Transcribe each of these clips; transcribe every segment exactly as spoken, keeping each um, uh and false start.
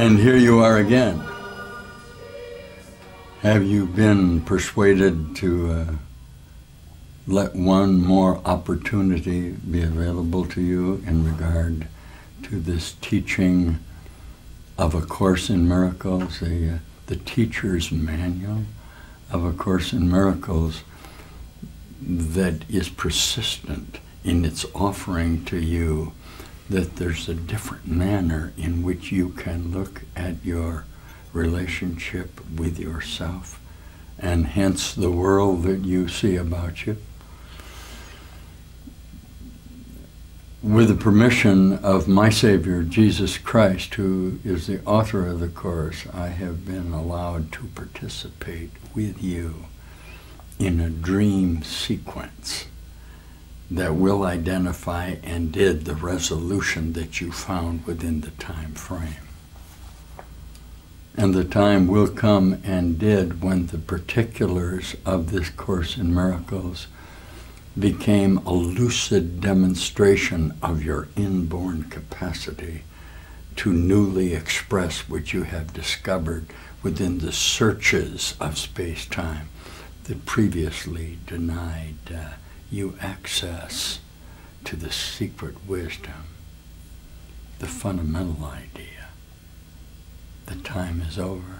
And here you are again. Have you been persuaded to uh, let one more opportunity be available to you in regard to this teaching of A Course in Miracles, the, uh, the teacher's manual of A Course in Miracles that is persistent in its offering to you that there's a different manner in which you can look at your relationship with yourself and hence the world that you see about you. With the permission of my Savior, Jesus Christ, who is the author of the Course, I have been allowed to participate with you in a dream sequence that will identify and did the resolution that you found within the time frame. And the time will come and did when the particulars of this Course in Miracles became a lucid demonstration of your inborn capacity to newly express what you have discovered within the searches of space-time that previously denied uh, you access to the secret wisdom, the fundamental idea. The time is over.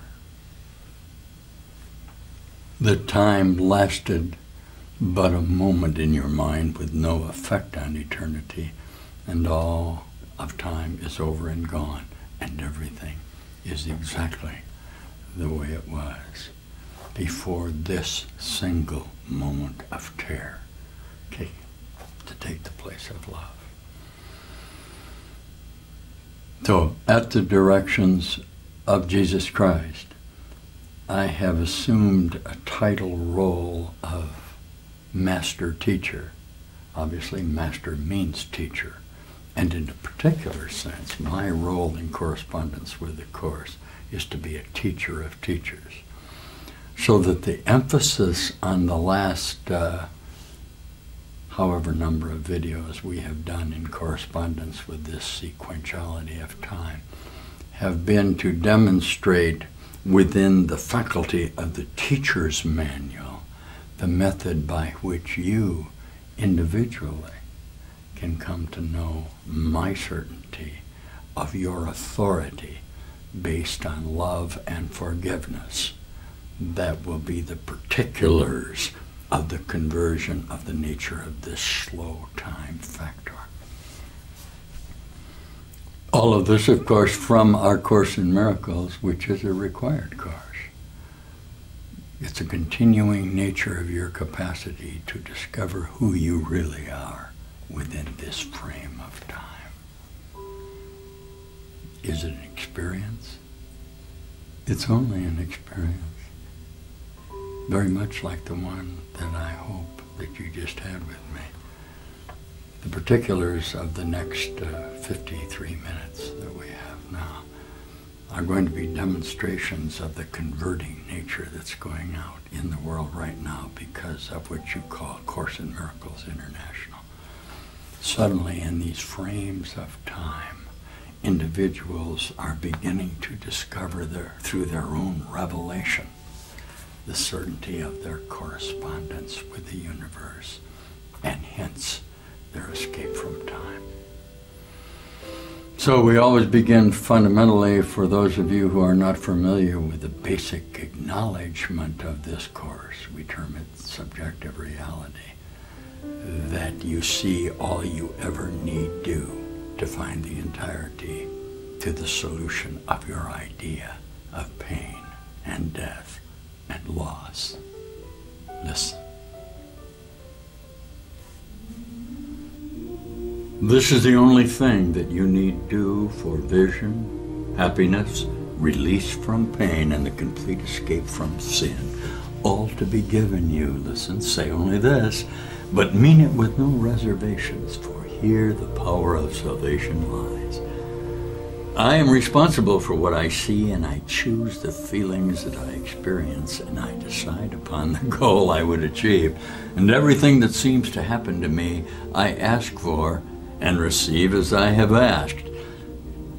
The time lasted but a moment in your mind with no effect on eternity, and all of time is over and gone, and everything is exactly the way it was before this single moment of terror came to take the place of love. So, at the directions of Jesus Christ, I have assumed a title role of master teacher. Obviously, master means teacher. And in a particular sense, my role in correspondence with the Course is to be a teacher of teachers. So that the emphasis on the last uh, however number of videos we have done in correspondence with this sequentiality of time have been to demonstrate within the faculty of the teacher's manual the method by which you individually can come to know my certainty of your authority based on love and forgiveness. That will be the particulars of the conversion of the nature of this slow time factor. All of this, of course, from our Course in Miracles, which is a required course. It's a continuing nature of your capacity to discover who you really are within this frame of time. Is it an experience? It's only an experience. Very much like the one that I hope that you just had with me. The particulars of the next uh, fifty-three minutes that we have now are going to be demonstrations of the converting nature that's going out in the world right now because of what you call Course in Miracles International. Suddenly, in these frames of time, individuals are beginning to discover their, through their own revelation, the certainty of their correspondence with the universe, and hence their escape from time. So we always begin fundamentally, for those of you who are not familiar with the basic acknowledgement of this course, we term it subjective reality, that you see all you ever need do to find the entirety to the solution of your idea of pain and death and loss. Listen. This is the only thing that you need do for vision, happiness, release from pain, and the complete escape from sin. All to be given you, listen, say only this, but mean it with no reservations, for here the power of salvation lies. I am responsible for what I see, and I choose the feelings that I experience, and I decide upon the goal I would achieve. And everything that seems to happen to me, I ask for and receive as I have asked.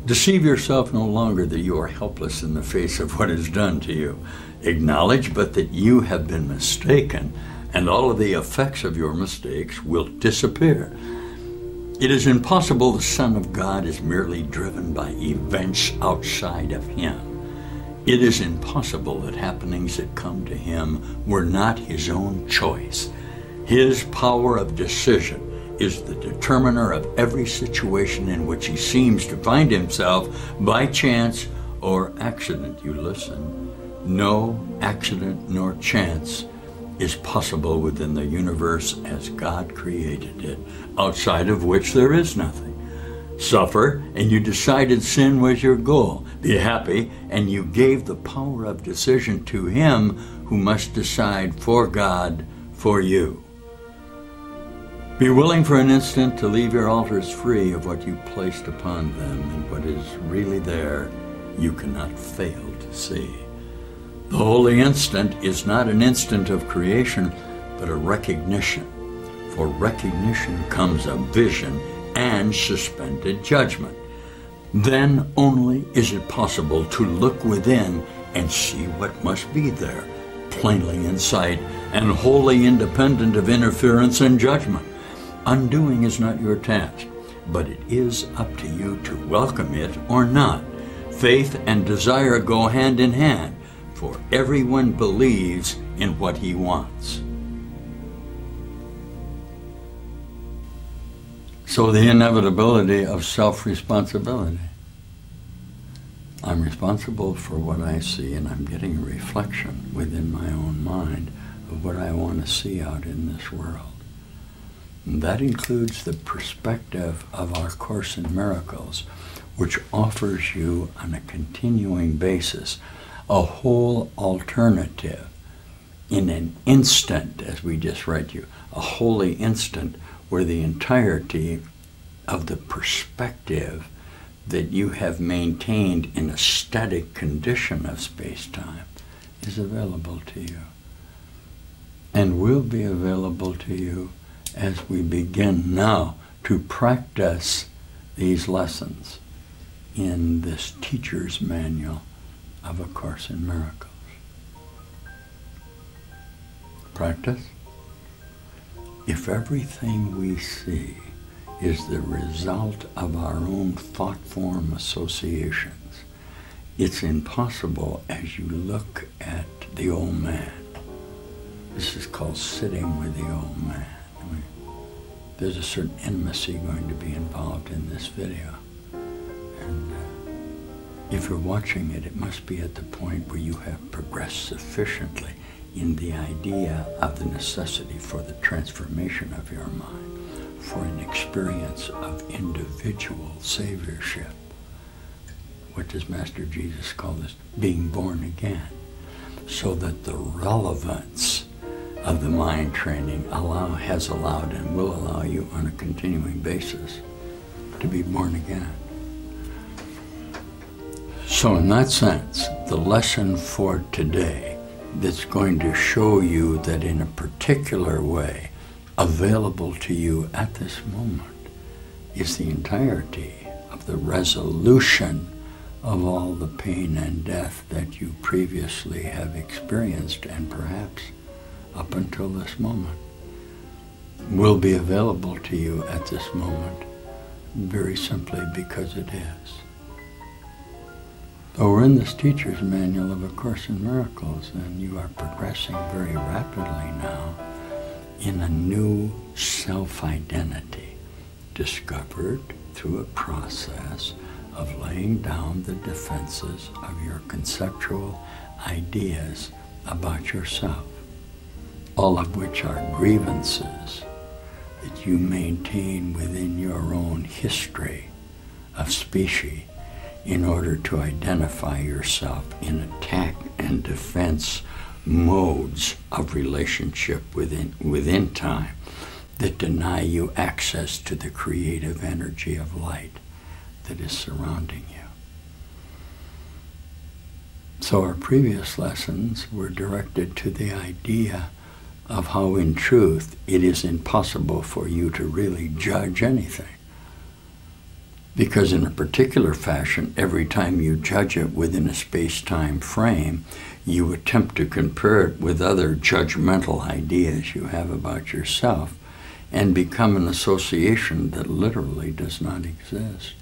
Deceive yourself no longer that you are helpless in the face of what is done to you. Acknowledge but that you have been mistaken, and all of the effects of your mistakes will disappear. It is impossible the Son of God is merely driven by events outside of him. It is impossible that happenings that come to him were not his own choice. His power of decision is the determiner of every situation in which he seems to find himself by chance or accident. You listen. No accident nor chance is possible within the universe as God created it, outside of which there is nothing. Suffer, and you decided sin was your goal. Be happy, and you gave the power of decision to him who must decide for God, for you. Be willing for an instant to leave your altars free of what you placed upon them, and what is really there you cannot fail to see. The holy instant is not an instant of creation, but a recognition. For recognition comes a vision and suspended judgment. Then only is it possible to look within and see what must be there, plainly in sight and wholly independent of interference and judgment. Undoing is not your task, but it is up to you to welcome it or not. Faith and desire go hand in hand, for everyone believes in what he wants. So the inevitability of self-responsibility. I'm responsible for what I see, and I'm getting a reflection within my own mind of what I want to see out in this world. And that includes the perspective of our Course in Miracles, which offers you on a continuing basis a whole alternative in an instant, as we just read you, a holy instant where the entirety of the perspective that you have maintained in a static condition of space-time is available to you, and will be available to you as we begin now to practice these lessons in this teacher's manual of A Course in Miracles. Practice. If everything we see is the result of our own thought form associations, it's impossible as you look at the old man. This is called sitting with the old man. I mean, there's a certain intimacy going to be involved in this video. And uh, if you're watching it, it must be at the point where you have progressed sufficiently in the idea of the necessity for the transformation of your mind, for an experience of individual saviorship. What does Master Jesus call this? Being born again. So that the relevance of the mind training allow, has allowed and will allow you on a continuing basis to be born again. So in that sense, the lesson for today that's going to show you that in a particular way, available to you at this moment, is the entirety of the resolution of all the pain and death that you previously have experienced, and perhaps up until this moment will be available to you at this moment, very simply because it is. So we're in this teacher's manual of A Course in Miracles, and you are progressing very rapidly now in a new self-identity discovered through a process of laying down the defenses of your conceptual ideas about yourself, all of which are grievances that you maintain within your own history of species in order to identify yourself in attack and defense modes of relationship within, within time that deny you access to the creative energy of light that is surrounding you. So our previous lessons were directed to the idea of how in truth it is impossible for you to really judge anything. Because in a particular fashion, every time you judge it within a space-time frame, you attempt to compare it with other judgmental ideas you have about yourself and become an association that literally does not exist.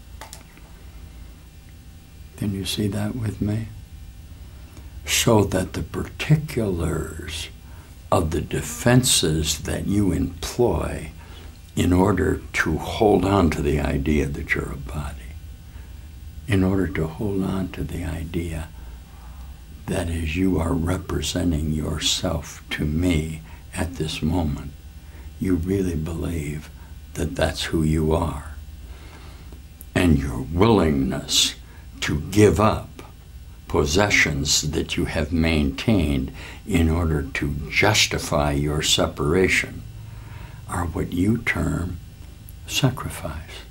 Can you see that with me? So that the particulars of the defenses that you employ in order to hold on to the idea that you're a body, in order to hold on to the idea that as you are representing yourself to me at this moment, you really believe that that's who you are. And your willingness to give up possessions that you have maintained in order to justify your separation are what you term sacrifice.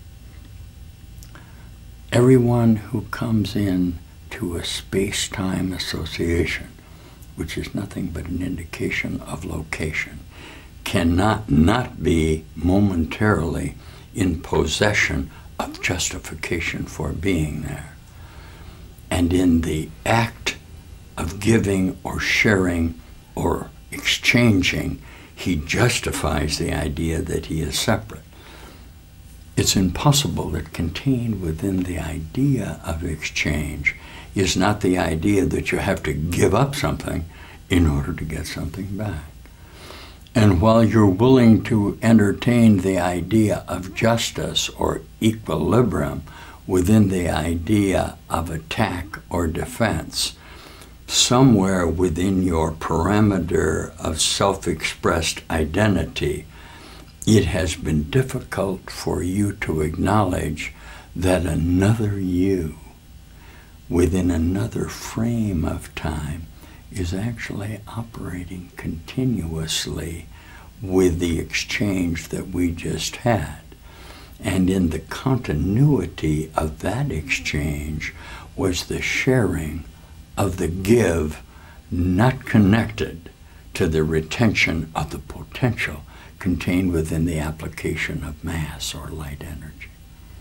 Everyone who comes in to a space-time association, which is nothing but an indication of location, cannot not be momentarily in possession of justification for being there. And in the act of giving or sharing or exchanging, he justifies the idea that he is separate. It's impossible that contained within the idea of exchange is not the idea that you have to give up something in order to get something back. And while you're willing to entertain the idea of justice or equilibrium within the idea of attack or defense, somewhere within your parameter of self-expressed identity, it has been difficult for you to acknowledge that another you within another frame of time is actually operating continuously with the exchange that we just had. And in the continuity of that exchange was the sharing of the give, not connected to the retention of the potential contained within the application of mass or light energy.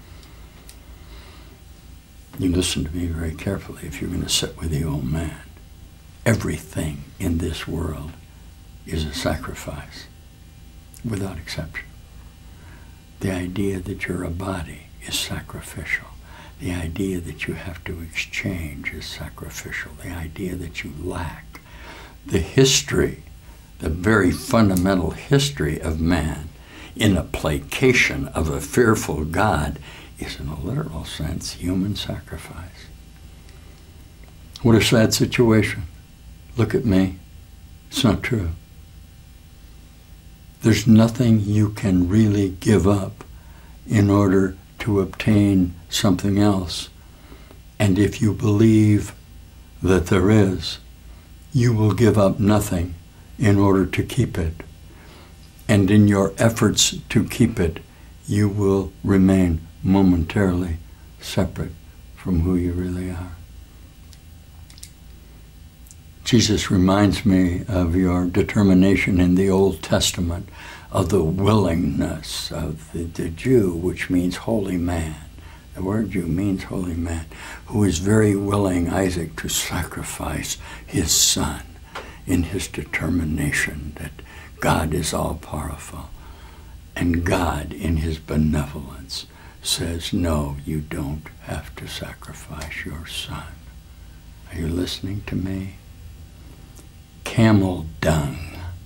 You listen to me very carefully if you're going to sit with the old man. Everything in this world is a sacrifice, without exception. The idea that you're a body is sacrificial. The idea that you have to exchange is sacrificial. The idea that you lack. The history, the very fundamental history of man in a placation of a fearful God is, in a literal sense, human sacrifice. What a sad situation. Look at me. It's not true. There's nothing you can really give up in order to obtain something else. And if you believe that there is, you will give up nothing in order to keep it. And in your efforts to keep it, you will remain momentarily separate from who you really are. Jesus reminds me of your determination in the Old Testament of the willingness of the, the Jew, which means holy man. The word Jew means holy man, who is very willing, Isaac, to sacrifice his son in his determination that God is all-powerful. And God, in his benevolence, says, no, you don't have to sacrifice your son. Are you listening to me? Camel dung.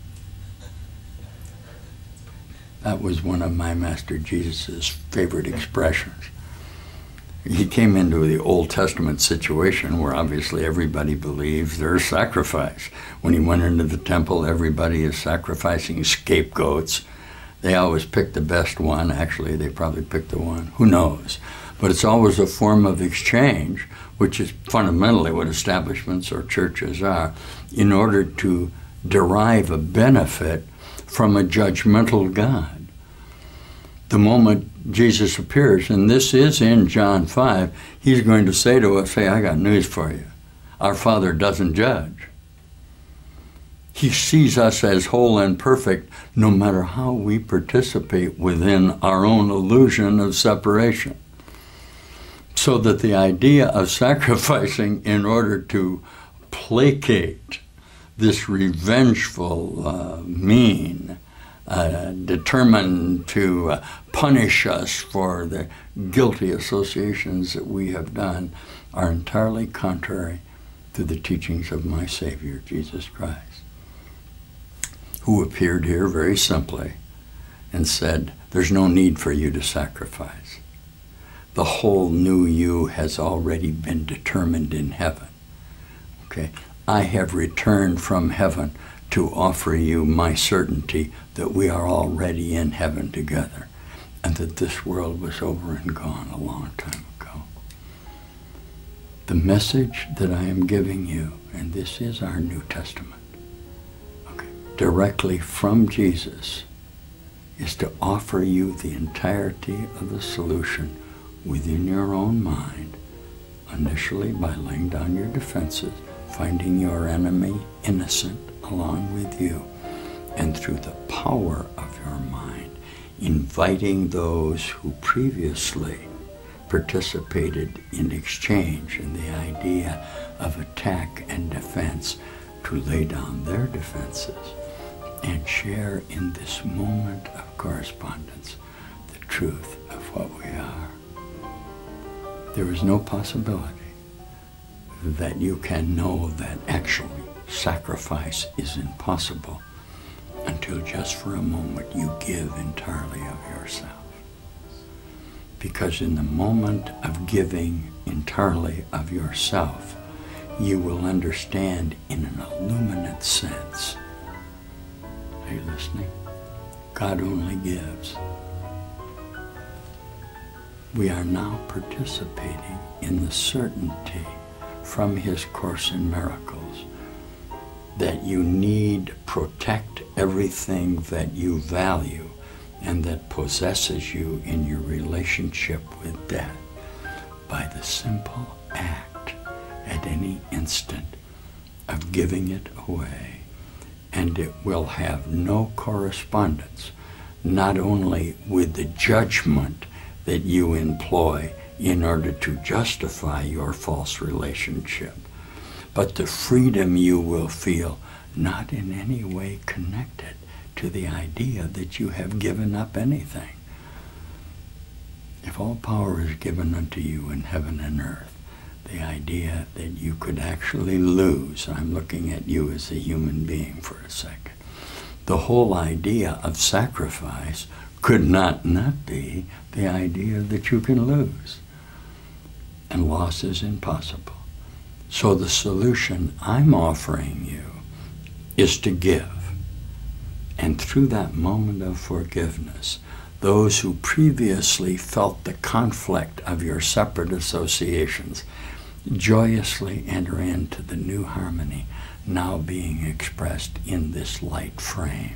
That was one of my Master Jesus' favorite expressions. He came into the Old Testament situation where obviously everybody believes there's sacrifice. When he went into the temple, everybody is sacrificing scapegoats. They always pick the best one. Actually, they probably picked the one. Who knows? But it's always a form of exchange, which is fundamentally what establishments or churches are, in order to derive a benefit from a judgmental God. The moment Jesus appears, and this is in John five, he's going to say to us, hey, I got news for you. Our Father doesn't judge. He sees us as whole and perfect no matter how we participate within our own illusion of separation. So that the idea of sacrificing in order to placate this revengeful, uh, mean, uh, determined to uh, punish us for the guilty associations that we have done are entirely contrary to the teachings of my Savior, Jesus Christ, who appeared here very simply and said, there's no need for you to sacrifice. The whole new you has already been determined in heaven. Okay? I have returned from heaven to offer you my certainty that we are already in heaven together and that this world was over and gone a long time ago. The message that I am giving you, and this is our New Testament, okay, directly from Jesus, is to offer you the entirety of the solution within your own mind, initially by laying down your defenses, finding your enemy innocent along with you, and through the power of your mind, inviting those who previously participated in exchange in the idea of attack and defense to lay down their defenses and share in this moment of correspondence the truth of what we are. There is no possibility that you can know that actually sacrifice is impossible until just for a moment you give entirely of yourself. Because in the moment of giving entirely of yourself, you will understand in an illuminate sense. Are you listening? God only gives. We are now participating in the certainty from his Course in Miracles that you need protect everything that you value and that possesses you in your relationship with death by the simple act at any instant of giving it away. And it will have no correspondence, not only with the judgment that you employ in order to justify your false relationship, but the freedom you will feel not in any way connected to the idea that you have given up anything. If all power is given unto you in heaven and earth, the idea that you could actually lose, I'm looking at you as a human being for a second, the whole idea of sacrifice could not not be the idea that you can lose. And loss is impossible. So the solution I'm offering you is to give. And through that moment of forgiveness, those who previously felt the conflict of your separate associations joyously enter into the new harmony now being expressed in this light frame.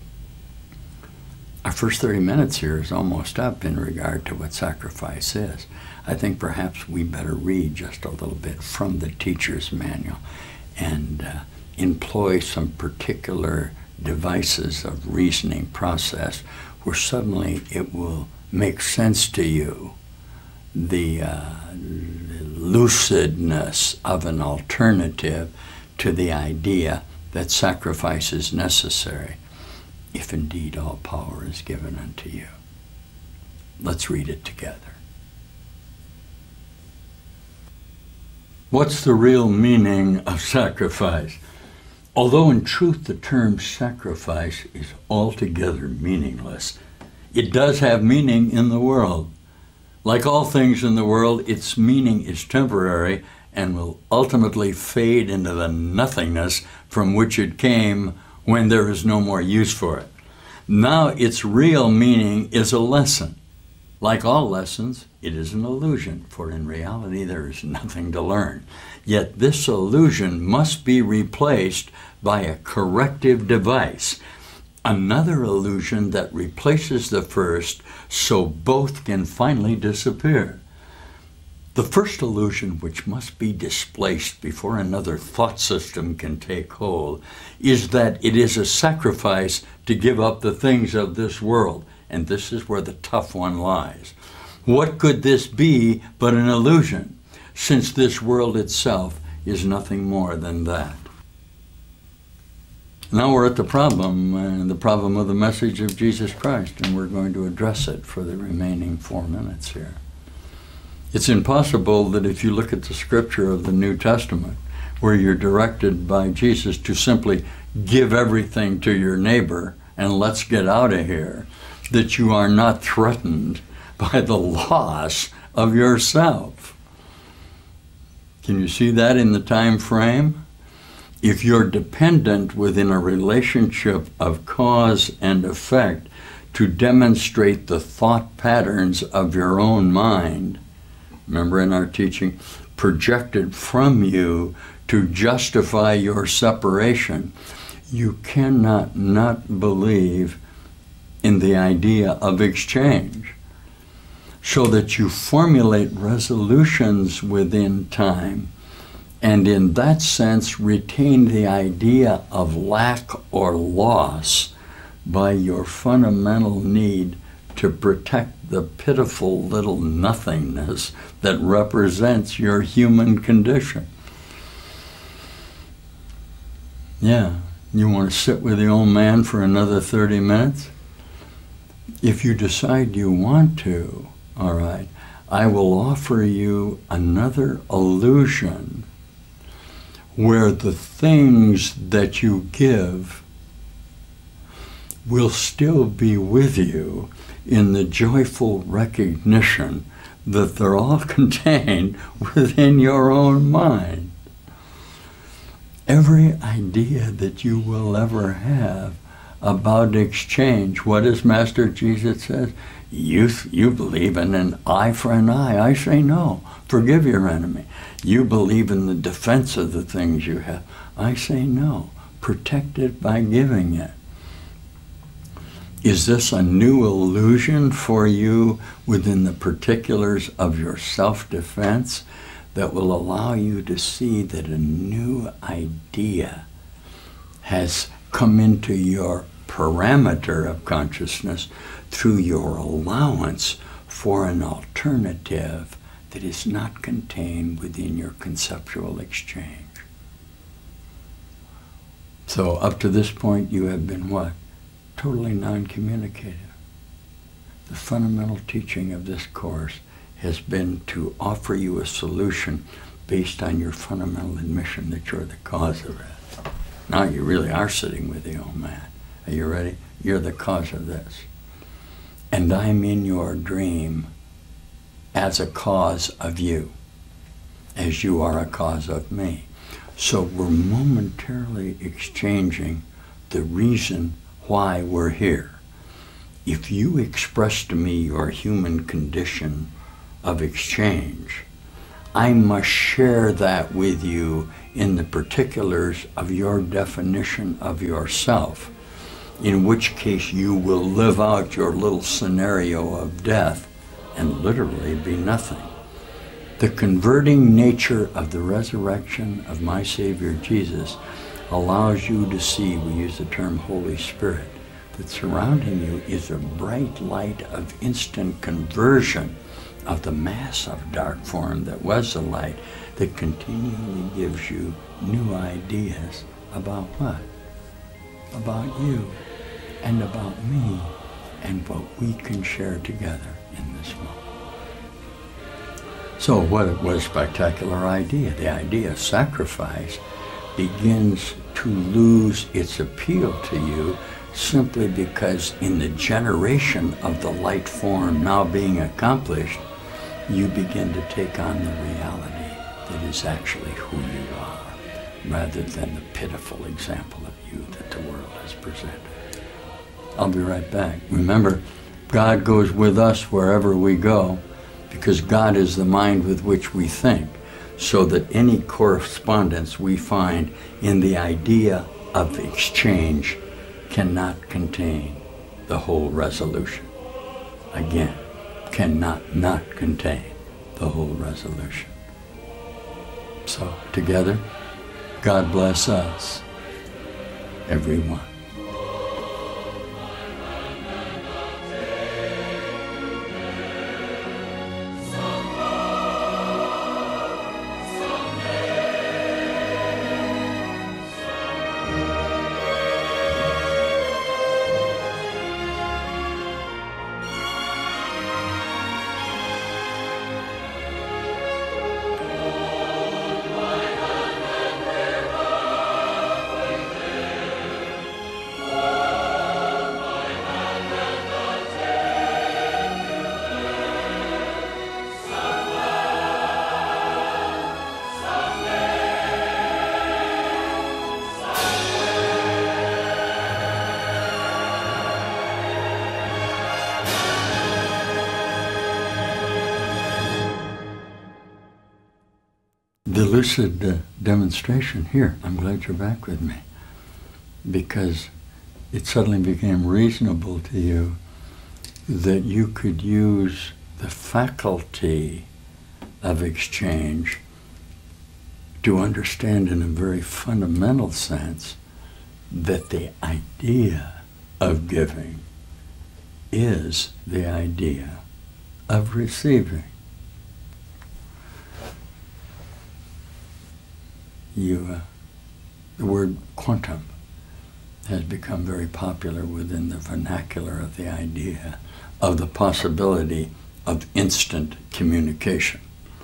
Our first thirty minutes here is almost up in regard to what sacrifice is. I think perhaps we better read just a little bit from the teacher's manual and uh, employ some particular devices of reasoning process where suddenly it will make sense to you, the, uh, the lucidness of an alternative to the idea that sacrifice is necessary, if indeed all power is given unto you. Let's read it together. What's the real meaning of sacrifice? Although in truth the term sacrifice is altogether meaningless, it does have meaning in the world. Like all things in the world, its meaning is temporary and will ultimately fade into the nothingness from which it came when there is no more use for it. Now its real meaning is a lesson. Like all lessons, it is an illusion, for in reality there is nothing to learn. Yet this illusion must be replaced by a corrective device, another illusion that replaces the first so both can finally disappear. The first illusion, which must be displaced before another thought system can take hold, is that it is a sacrifice to give up the things of this world. And this is where the tough one lies. What could this be but an illusion, since this world itself is nothing more than that? Now we're at the problem, and uh, the problem of the message of Jesus Christ, and we're going to address it for the remaining four minutes here. It's impossible that if you look at the scripture of the New Testament, where you're directed by Jesus to simply give everything to your neighbor and let's get out of here, that you are not threatened by the loss of yourself. Can you see that in the time frame? If you're dependent within a relationship of cause and effect to demonstrate the thought patterns of your own mind, remember in our teaching, projected from you to justify your separation, you cannot not believe in the idea of exchange, so that you formulate resolutions within time, and in that sense retain the idea of lack or loss by your fundamental need to protect the pitiful little nothingness that represents your human condition. Yeah, you want to sit with the old man for another thirty minutes? If you decide you want to, all right, I will offer you another illusion where the things that you give will still be with you in the joyful recognition that they're all contained within your own mind. Every idea that you will ever have about exchange, what does Master Jesus say? You, you believe in an eye for an eye. I say no. Forgive your enemy. You believe in the defense of the things you have. I say no. Protect it by giving it. Is this a new illusion for you within the particulars of your self-defense that will allow you to see that a new idea has come into your parameter of consciousness through your allowance for an alternative that is not contained within your conceptual exchange? So up to this point you have been what? Totally non-communicative. The fundamental teaching of this course has been to offer you a solution based on your fundamental admission that you're the cause of it. Now you really are sitting with the old man. Are you ready? You're the cause of this. And I'm in your dream as a cause of you, as you are a cause of me. So we're momentarily exchanging the reason why we're here. If you express to me your human condition of exchange, I must share that with you in the particulars of your definition of yourself, in which case you will live out your little scenario of death and literally be nothing. The converting nature of the resurrection of my Savior Jesus allows you to see, we use the term Holy Spirit, that surrounding you is a bright light of instant conversion of the mass of dark form that was the light, that continually gives you new ideas about what? About you and about me and what we can share together in this moment. So what, what a spectacular idea. The idea of sacrifice begins to lose its appeal to you simply because in the generation of the light form now being accomplished, you begin to take on the reality that is actually who you are, rather than the pitiful example of you that the world has presented. I'll be right back. Remember, God goes with us wherever we go, because God is the mind with which we think, so that any correspondence we find in the idea of exchange cannot contain the whole resolution. Again, cannot not contain the whole resolution. So, together, God bless us, everyone. lucid uh, demonstration here. I'm glad you're back with me, because it suddenly became reasonable to you that you could use the faculty of exchange to understand in a very fundamental sense that the idea of giving is the idea of receiving. You, uh, the word quantum has become very popular within the vernacular of the idea of the possibility of instant communication.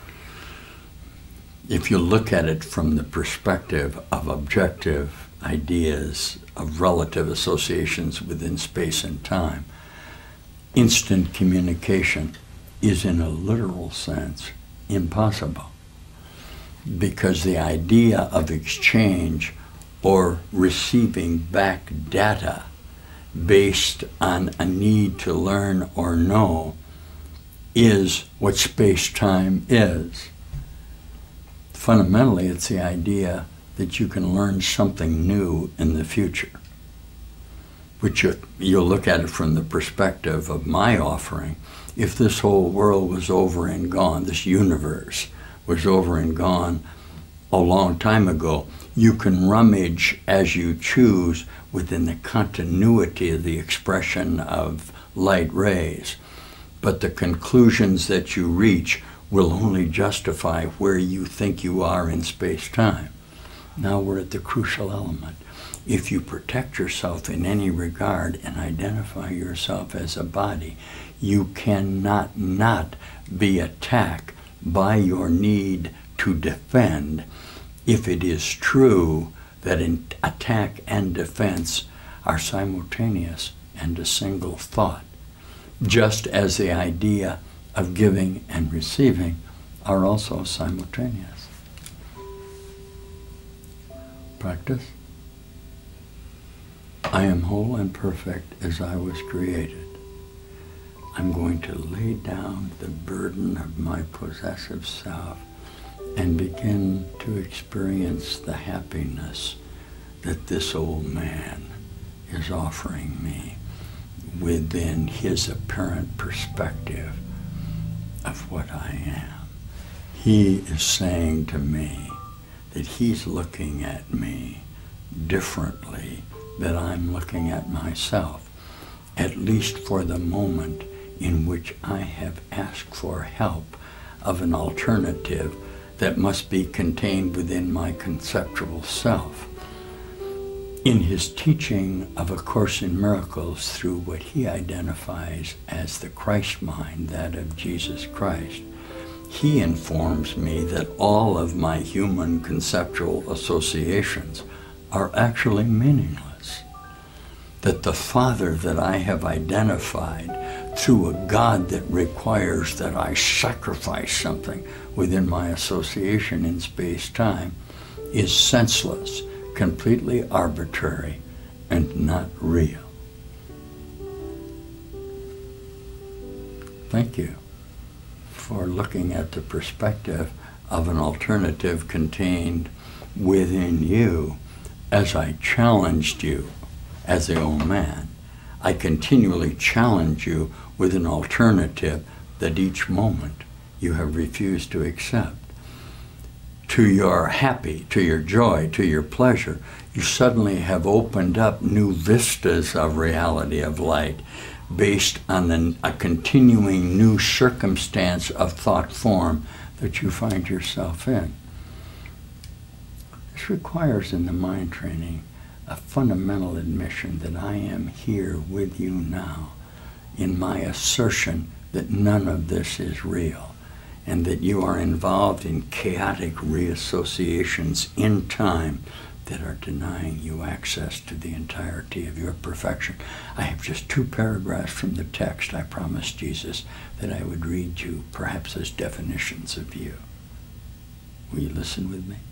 If you look at it from the perspective of objective ideas, of relative associations within space and time, instant communication is in a literal sense impossible, because the idea of exchange or receiving back data based on a need to learn or know is what space-time is. Fundamentally, it's the idea that you can learn something new in the future, which you, you'll look at it from the perspective of my offering. If this whole world was over and gone, this universe was over and gone a long time ago, you can rummage as you choose within the continuity of the expression of light rays, but the conclusions that you reach will only justify where you think you are in space-time. Now we're at the crucial element. If you protect yourself in any regard and identify yourself as a body, you cannot not be attacked by your need to defend, if it is true that in attack and defense are simultaneous and a single thought, just as the idea of giving and receiving are also simultaneous. Practice. I am whole and perfect as I was created. I'm going to lay down the burden of my possessive self and begin to experience the happiness that this old man is offering me within his apparent perspective of what I am. He is saying to me that he's looking at me differently than I'm looking at myself, at least for the moment in which I have asked for help of an alternative that must be contained within my conceptual self. In his teaching of A Course in Miracles, through what he identifies as the Christ mind, that of Jesus Christ, he informs me that all of my human conceptual associations are actually meaningless. That the Father that I have identified through a God that requires that I sacrifice something within my association in space-time is senseless, completely arbitrary, and not real. Thank you for looking at the perspective of an alternative contained within you as I challenged you as the old man. I continually challenge you with an alternative that each moment you have refused to accept. To your happy, to your joy, to your pleasure, you suddenly have opened up new vistas of reality, of light, based on an, a continuing new circumstance of thought form that you find yourself in. This requires in the mind training a fundamental admission that I am here with you now in my assertion that none of this is real, and that you are involved in chaotic reassociations in time that are denying you access to the entirety of your perfection. I have just two paragraphs from the text I promised Jesus that I would read you, perhaps as definitions of you. Will you listen with me?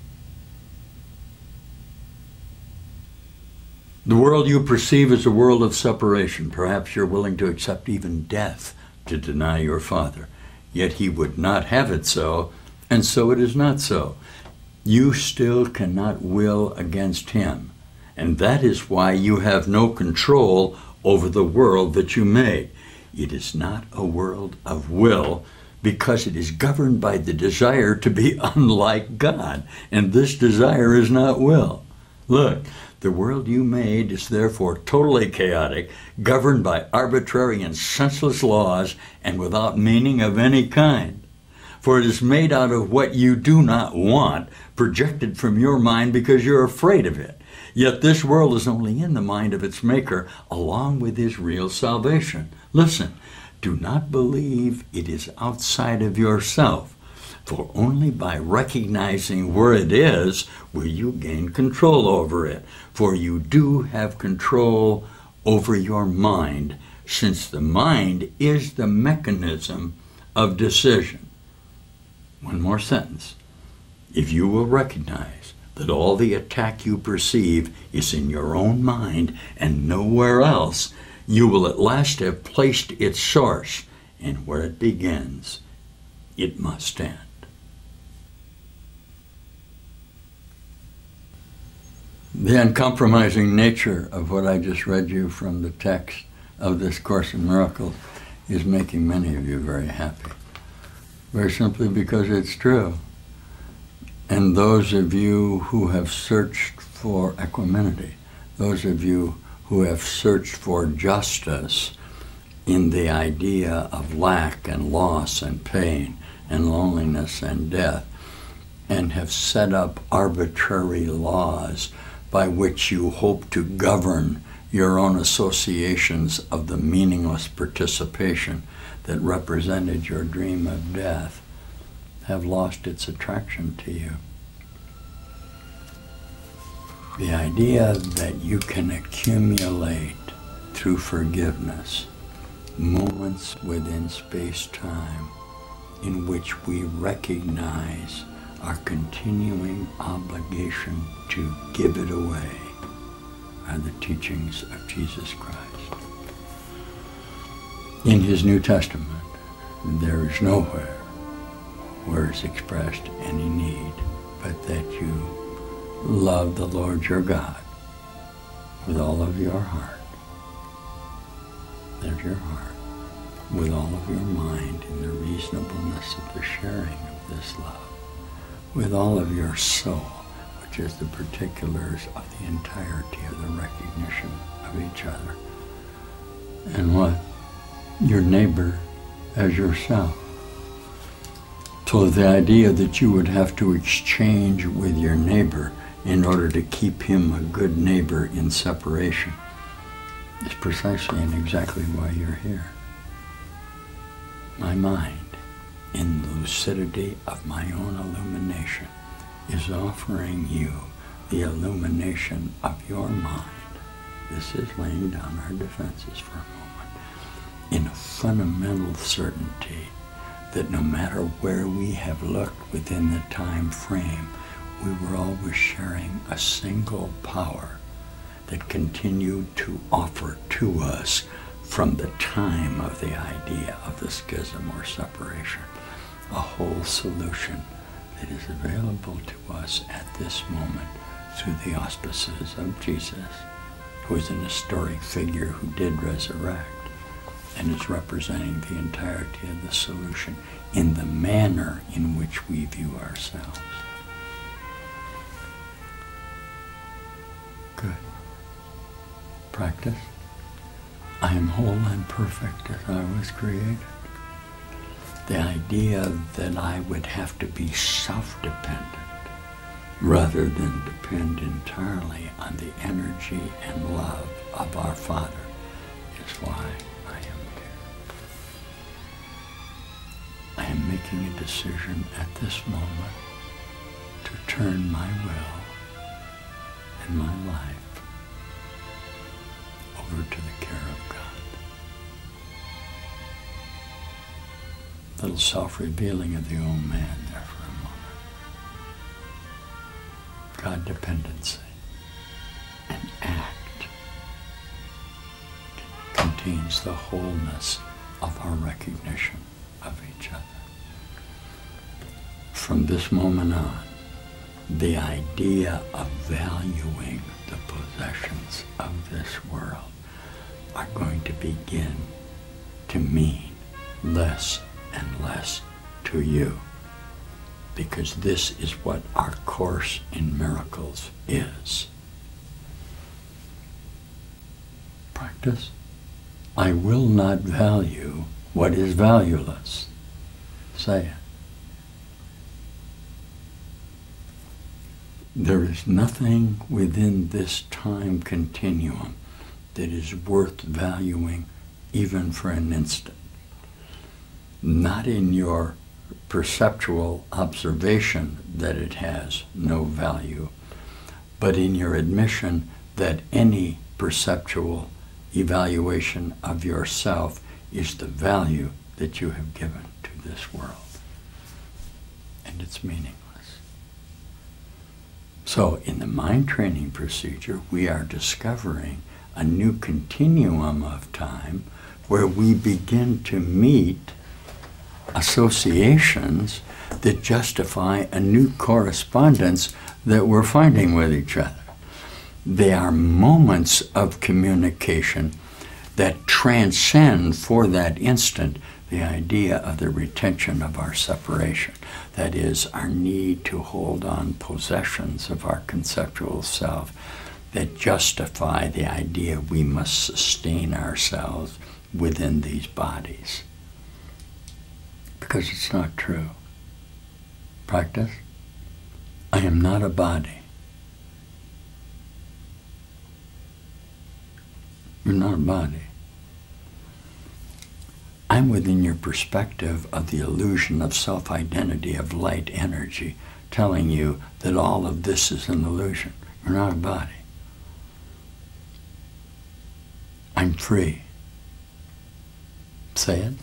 The world you perceive is a world of separation. Perhaps you're willing to accept even death to deny your Father. Yet he would not have it so, And so it is not so. You still cannot will against him. And that is why you have no control over the world that you made. It is not a world of will, because it is governed by the desire to be unlike God. And this desire is not will. Look, the world you made is therefore totally chaotic, governed by arbitrary and senseless laws, and without meaning of any kind. For it is made out of what you do not want, projected from your mind because you're afraid of it. Yet this world is only in the mind of its maker, along with his real salvation. Listen, do not believe it is outside of yourself, for only by recognizing where it is will you gain control over it. For you do have control over your mind, since the mind is the mechanism of decision. One more sentence. If you will recognize that all the attack you perceive is in your own mind and nowhere else, you will at last have placed its source, and where it begins, it must end. The uncompromising nature of what I just read you from the text of this Course in Miracles is making many of you very happy. Very simply because it's true. And those of you who have searched for equanimity, those of you who have searched for justice in the idea of lack and loss and pain and loneliness and death, and have set up arbitrary laws by which you hope to govern your own associations of the meaningless participation that represented your dream of death, have lost its attraction to you. The idea that you can accumulate through forgiveness moments within space-time in which we recognize our continuing obligation to give it away are the teachings of Jesus Christ. In his New Testament, there is nowhere where is expressed any need but that you love the Lord your God with all of your heart. There's your heart. With all of your mind in the reasonableness of the sharing of this love. With all of your soul, which is the particulars of the entirety of the recognition of each other. And what? Your neighbor as yourself. So the idea that you would have to exchange with your neighbor in order to keep him a good neighbor in separation is precisely and exactly why you're here. My mind, in the lucidity of my own illumination, is offering you the illumination of your mind. This is laying down our defenses for a moment, in a fundamental certainty that no matter where we have looked within the time frame, we were always sharing a single power that continued to offer to us from the time of the idea of the schism or separation, a whole solution that is available to us at this moment through the auspices of Jesus, who is an historic figure who did resurrect and is representing the entirety of the solution in the manner in which we view ourselves. Good. Practice. I am whole and perfect as I was created. The idea that I would have to be self-dependent rather than depend entirely on the energy and love of our Father is why I am here. I am making a decision at this moment to turn my will and my life over to the care of God. Little self-revealing of the old man there for a moment. God dependency. An act contains the wholeness of our recognition of each other. from this moment on, the idea of valuing the possessions of this world are going to begin to mean less and less to you, because this is what our Course in Miracles is. Practice. I will not value what is valueless. Say it. There is nothing within this time continuum that is worth valuing even for an instant. Not in your perceptual observation that it has no value, but in your admission that any perceptual evaluation of yourself is the value that you have given to this world. And it's meaningless. So in the mind training procedure, we are discovering a new continuum of time where we begin to meet associations that justify a new correspondence that we're finding with each other. They are moments of communication that transcend for that instant the idea of the retention of our separation. That is, our need to hold on possessions of our conceptual self that justify the idea we must sustain ourselves within these bodies. Because it's not true. Practice. I am not a body. You're not a body. I'm within your perspective of the illusion of self-identity of light energy, telling you that all of this is an illusion. You're not a body. I'm free. Say it.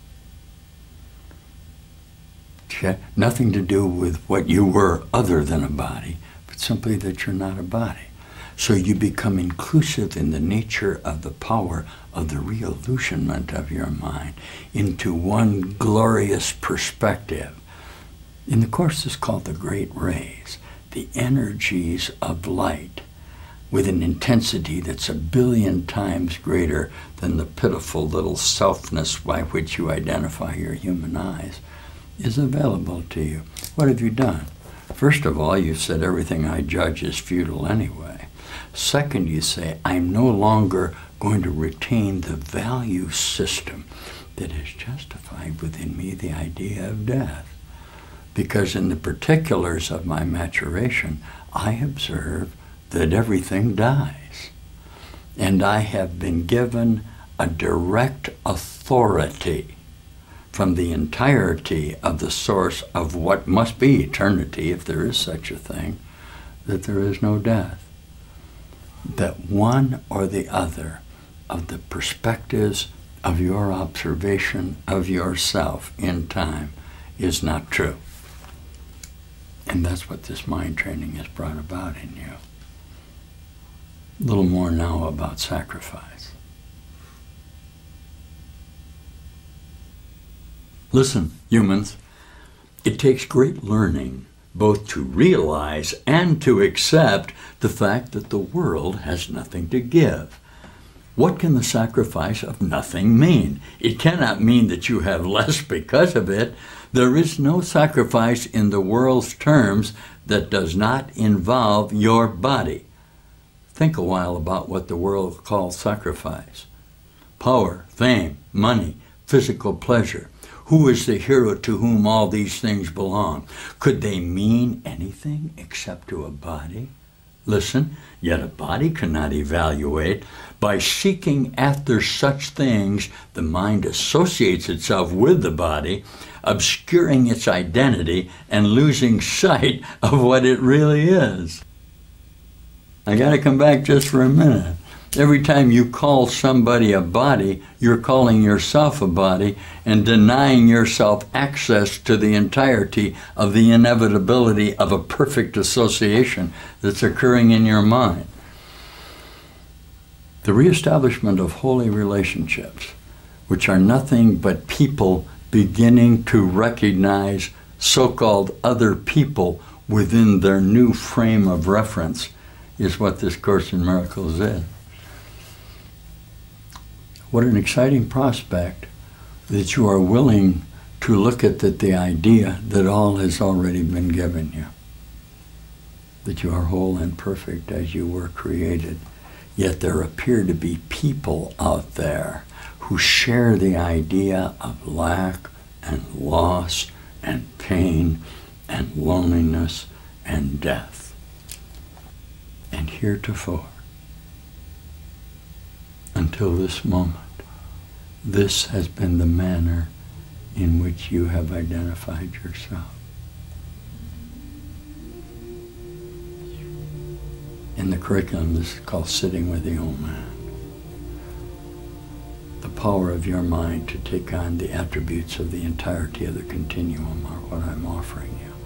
Okay? Nothing to do with what you were other than a body, but simply that you're not a body. So you become inclusive in the nature of the power of the re-illusionment of your mind into one glorious perspective. In the Course, it's called the Great Rays, the energies of light with an intensity that's a billion times greater than the pitiful little selfness by which you identify your human eyes, is available to you. What have you done? First of all, you said everything I judge is futile anyway. Second, you say, I'm no longer going to retain the value system that has justified within me the idea of death. Because in the particulars of my maturation, I observe that everything dies. And I have been given a direct authority from the entirety of the source of what must be eternity, if there is such a thing, that there is no death. That one or the other of the perspectives of your observation of yourself in time is not true. And that's what this mind training has brought about in you. A little more now about sacrifice. Listen, humans, it takes great learning both to realize and to accept the fact that the world has nothing to give. What can the sacrifice of nothing mean? It cannot mean that you have less because of it. There is no sacrifice in the world's terms that does not involve your body. Think a while about what the world calls sacrifice. Power, fame, money, physical pleasure. Who is the hero to whom all these things belong? Could they mean anything except to a body? Listen, yet a body cannot evaluate. By seeking after such things, the mind associates itself with the body, obscuring its identity and losing sight of what it really is. I got to come back just for a minute. Every time you call somebody a body, you're calling yourself a body and denying yourself access to the entirety of the inevitability of a perfect association that's occurring in your mind. The reestablishment of holy relationships, which are nothing but people beginning to recognize so-called other people within their new frame of reference is what this Course in Miracles is. What an exciting prospect that you are willing to look at the, the idea that all has already been given you, that you are whole and perfect as you were created, yet there appear to be people out there who share the idea of lack and loss and pain and loneliness and death. And heretofore, until this moment, this has been the manner in which you have identified yourself. In the curriculum, this is called Sitting with the Old Man. The power of your mind to take on the attributes of the entirety of the continuum are what I'm offering you.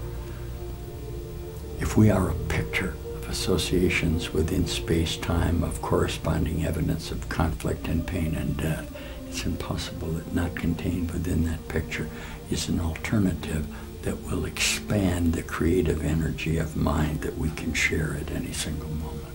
If we are a picture of associations within space-time of corresponding evidence of conflict and pain and death, it's impossible that not contained within that picture is an alternative that will expand the creative energy of mind that we can share at any single moment.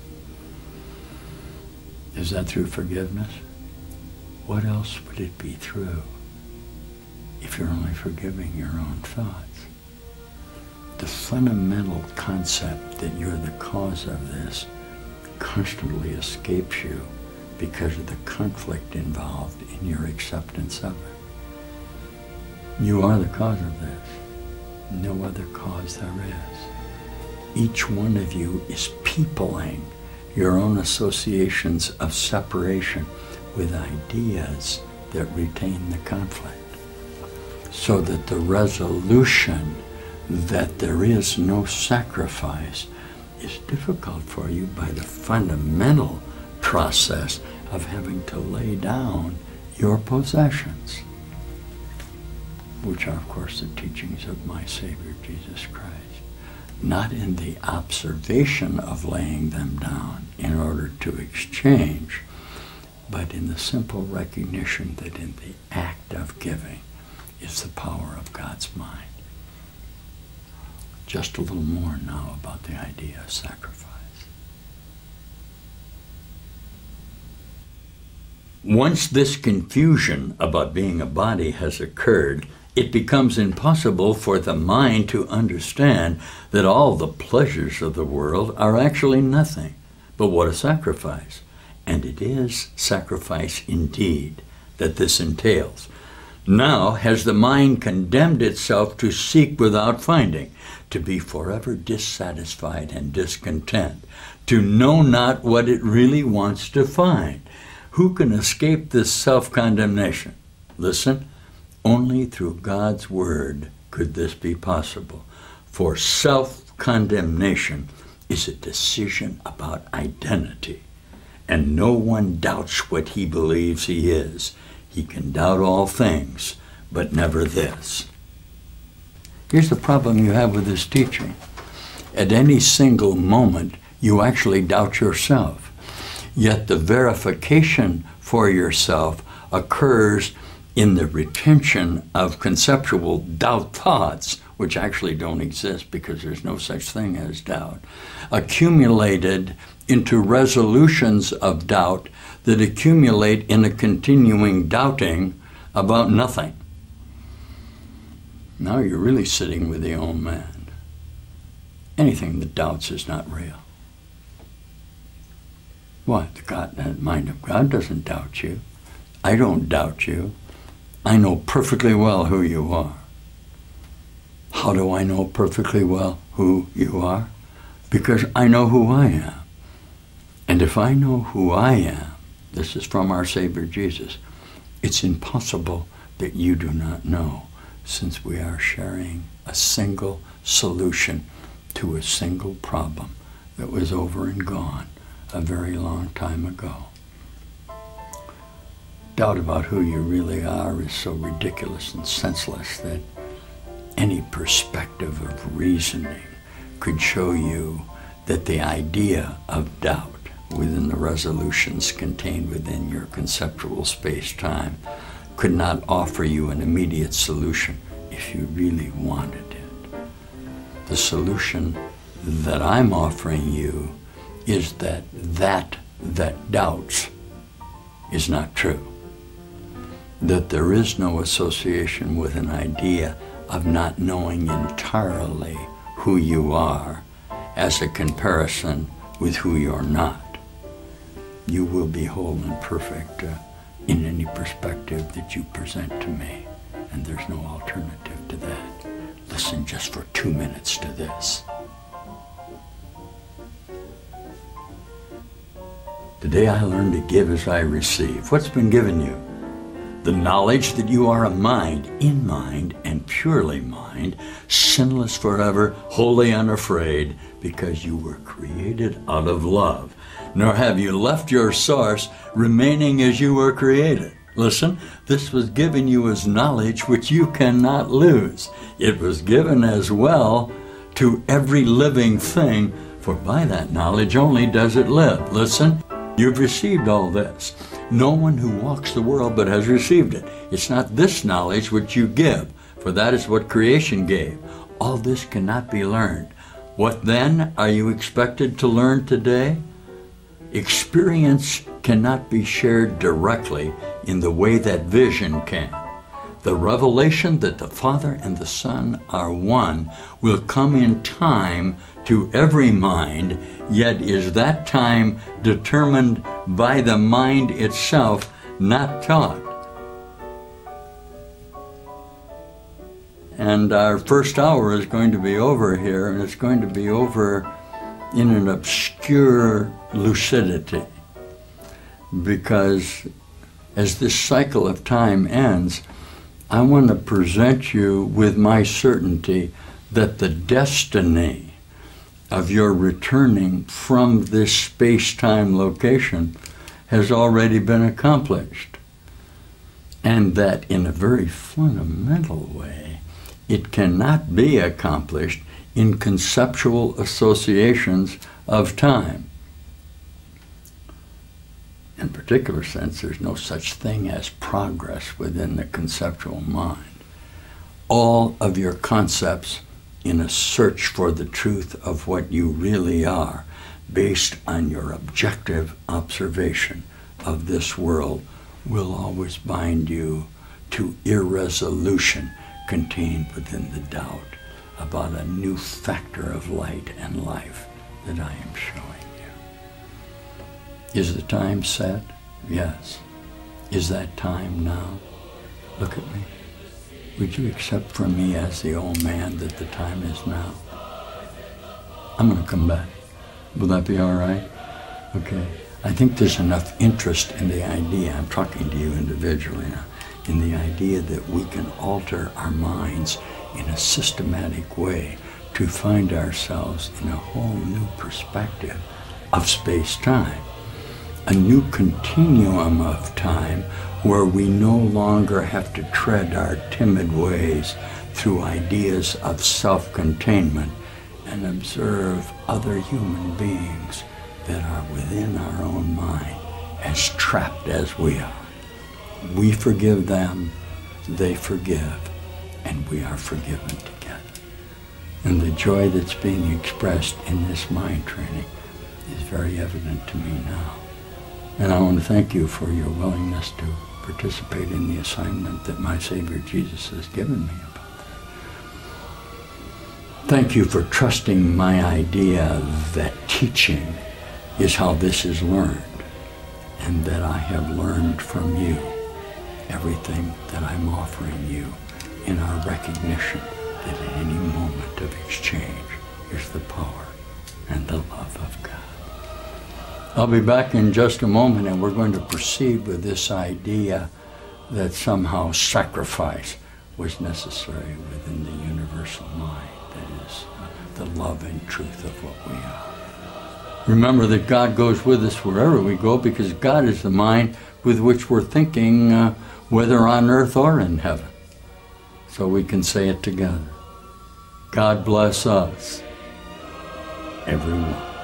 Is that through forgiveness? What else would it be through if you're only forgiving your own thoughts? The fundamental concept that you're the cause of this constantly escapes you because of the conflict involved in your acceptance of it. You are the cause of this. No other cause there is. Each one of you is peopling your own associations of separation with ideas that retain the conflict, so that the resolution that there is no sacrifice is difficult for you by the fundamental process of having to lay down your possessions, which are, of course, the teachings of my Savior, Jesus Christ. Not in the observation of laying them down in order to exchange, but in the simple recognition that in the act of giving is the power of God's mind. Just a little more now about the idea of sacrifice. Once this confusion about being a body has occurred, it becomes impossible for the mind to understand that all the pleasures of the world are actually nothing but what a sacrifice. And it is sacrifice indeed that this entails. Now has the mind condemned itself to seek without finding, to be forever dissatisfied and discontent, to know not what it really wants to find. Who can escape this self-condemnation? Listen, only through God's word could this be possible. For self-condemnation is a decision about identity, and no one doubts what he believes he is. He can doubt all things, but never this. Here's the problem you have with this teaching. At any single moment, you actually doubt yourself. Yet the verification for yourself occurs in the retention of conceptual doubt thoughts, which actually don't exist because there's no such thing as doubt, accumulated into resolutions of doubt that accumulate in a continuing doubting about nothing. Now you're really sitting with the old man. Anything that doubts is not real. What? The God, the mind of God doesn't doubt you. I don't doubt you. I know perfectly well who you are. How do I know perfectly well who you are? Because I know who I am. And if I know who I am, this is from our Savior Jesus, it's impossible that you do not know, since we are sharing a single solution to a single problem that was over and gone a very long time ago. Doubt about who you really are is so ridiculous and senseless that any perspective of reasoning could show you that the idea of doubt within the resolutions contained within your conceptual space-time could not offer you an immediate solution if you really wanted it. The solution that I'm offering you is that that that doubts is not true. That there is no association with an idea of not knowing entirely who you are as a comparison with who you're not. You will be whole and perfect uh, in any perspective that you present to me, and there's no alternative to that. Listen just for two minutes to this. Today I learned to give as I receive. What's been given you? The knowledge that you are a mind, in mind, and purely mind, sinless forever, wholly unafraid, because you were created out of love. Nor have you left your source, remaining as you were created. Listen, this was given you as knowledge which you cannot lose. It was given as well to every living thing, for by that knowledge only does it live. Listen, you've received all this. No one who walks the world but has received it. It's not this knowledge which you give, for that is what creation gave. All this cannot be learned. What then are you expected to learn today? Experience cannot be shared directly in the way that vision can. The revelation that the Father and the Son are one will come in time to every mind, yet is that time determined by the mind itself, not taught. And our first hour is going to be over here, and it's going to be over in an obscure lucidity, because as this cycle of time ends, I want to present you with my certainty that the destiny of your returning from this space-time location has already been accomplished, and that in a very fundamental way, it cannot be accomplished in conceptual associations of time. In particular sense, there's no such thing as progress within the conceptual mind. All of your concepts in a search for the truth of what you really are, based on your objective observation of this world, will always bind you to irresolution contained within the doubt about a new factor of light and life that I am showing you. Is the time set? Yes. Is that time now? Look at me. Would you accept from me as the old man that the time is now? I'm going to come back. Will that be all right? Okay. I think there's enough interest in the idea, I'm talking to you individually now, in the idea that we can alter our minds in a systematic way to find ourselves in a whole new perspective of space-time, a new continuum of time where we no longer have to tread our timid ways through ideas of self-containment and observe other human beings that are within our own mind, as trapped as we are. We forgive them, they forgive, and we are forgiven together. And the joy that's being expressed in this mind training is very evident to me now. And I want to thank you for your willingness to participate in the assignment that my Savior Jesus has given me about that. Thank you for trusting my idea that teaching is how this is learned, and that I have learned from you everything that I'm offering you in our recognition that at any moment of exchange is the power and the love of God. I'll be back in just a moment, and we're going to proceed with this idea that somehow sacrifice was necessary within the universal mind, that is, uh, the love and truth of what we are. Remember that God goes with us wherever we go, because God is the mind with which we're thinking, uh, whether on earth or in heaven. So we can say it together. God bless us, everyone.